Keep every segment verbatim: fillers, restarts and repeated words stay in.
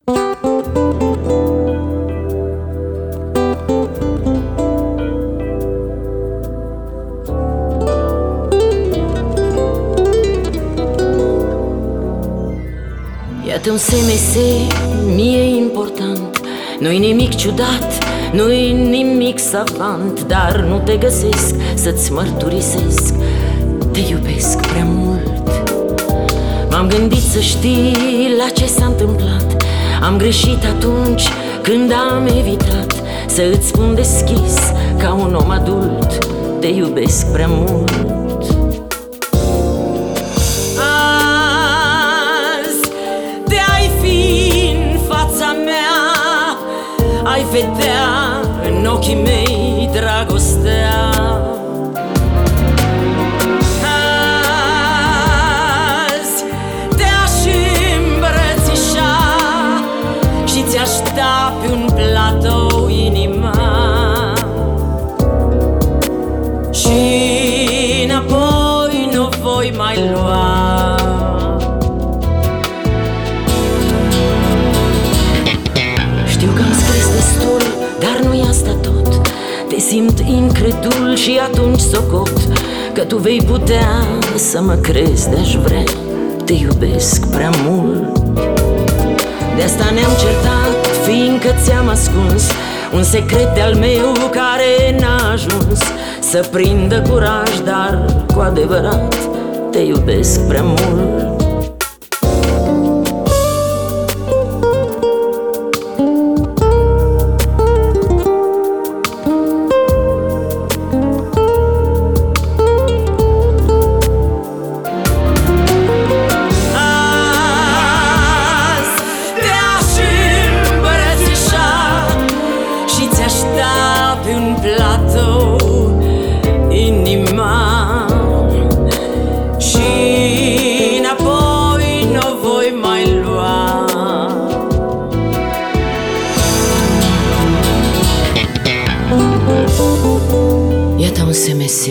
Iată un S M S, mie important. Nu-i nimic ciudat, nu-i nimic savant, dar nu te găsesc să-ți mărturisesc: te iubesc prea mult. M-am gândit să știi la ce s-a întâmplat. Am greșit atunci când am evitat să îți spun deschis, ca un om adult: te iubesc prea mult. Ai vedea în ochii mei dragostea. Azi te-aș îmbrățișa și ți-aș da pe un platou inima, și înapoi nu voi mai lua. Dar nu-i asta tot. Te simt incredul și atunci socot că tu vei putea să mă crezi, de-aș vrea. Te iubesc prea mult. De asta ne-am certat, fiindcă ți-am ascuns un secret de-al meu care n-a ajuns să prindă curaj, dar cu adevărat te iubesc prea mult. Pe un platou inima, și înapoi nu voi mai lua. Iată un S M S,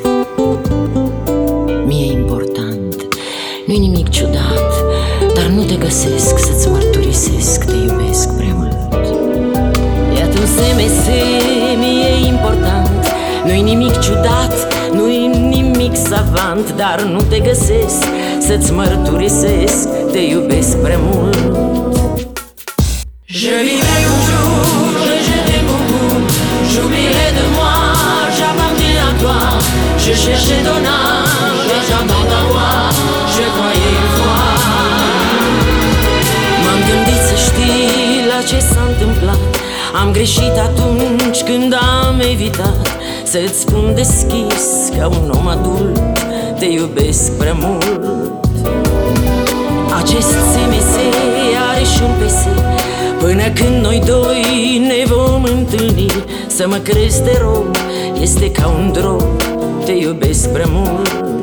mie important. Nu-i nimic ciudat, dar nu te găsesc să-ți mărturisesc: te iubesc prea mult. Iată un S M S, mie important. Nu-i nimic ciudat, nu-i nimic savant, dar nu te găsesc să-ți mărturisesc: te iubesc prea mult. Je vivrai un jour, je t'aime beaucoup, j'oublierai de moi, j'appartiens à toi. Je cherchais ton âme et j'entends ta voix, je croyais une fois. M-am gândit să știi la ce s-a întâmplat. Am greșit atunci când am evitat să-ți spun deschis, ca un om adult: te iubesc prea mult. Acest S M S are și un P S, până când noi doi ne vom întâlni. Să mă crezi, te rog, este ca un drog: te iubesc prea mult.